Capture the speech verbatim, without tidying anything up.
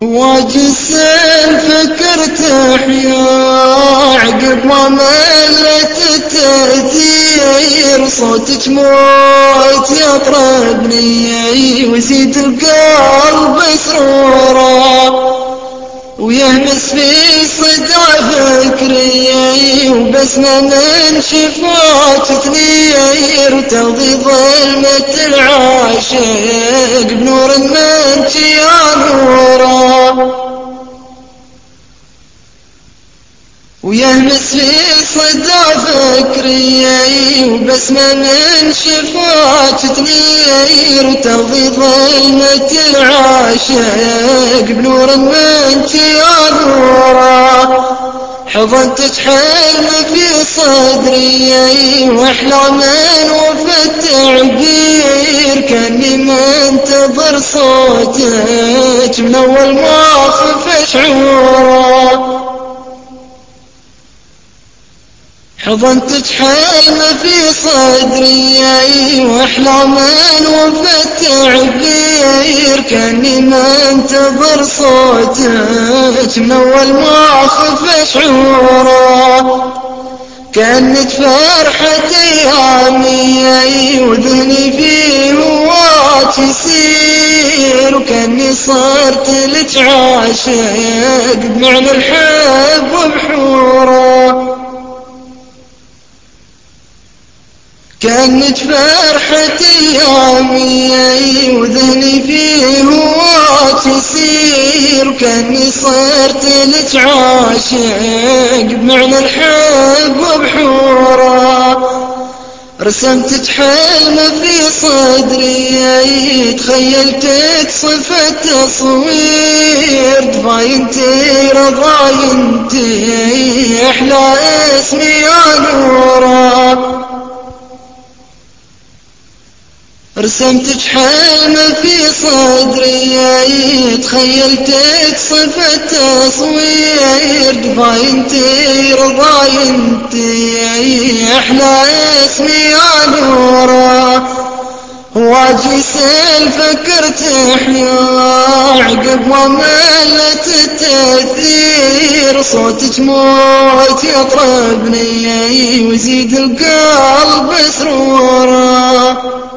واجسين فكرت احيا عقب ما ملت التأثير، صوتك موت يطربني ويزيد القلب سرورا، ويهمس في صدع فكري وبسمة من شفاك تنير، وتغضي ظلمة العاشق بنور منك يا نورا، ويهمس في صدع فكري وبسمة من شفاك تنير، وتغضي ظلمة العاشق بنور منك يا نورا، حضنتك حلم في صدري واحلام وفي التعبير، كاني منتظر صوتك من اول ما خف شعورا، حضنتك حلم في صدري واحلام وفي التعبير، كاني منتظر صوتك من اول ما خف شعورا، كانت فرحة ايامي وذهني في هواك يسير، وكاني صرت لك عاشق بمعنى الحب وبحوره، كانت فرحة ايامي وذهني في هواك يسير، وكاني صرت لك عاشق بمعنى الحب وبحوره، رسمتك حلم في صدري تخيلتك صفة تصوير، دفاينتي رضاينتي احلى اسمي يا نورا، رسمتك حلم في صدري تخيلتك صفة تصوير، دفاينتي رضاينتي احلى اسمي يا نورا، واجسين فكرت احيا عقب ما ملت التأثير، صوتك موت يطربني ويزيد القلب سرورا.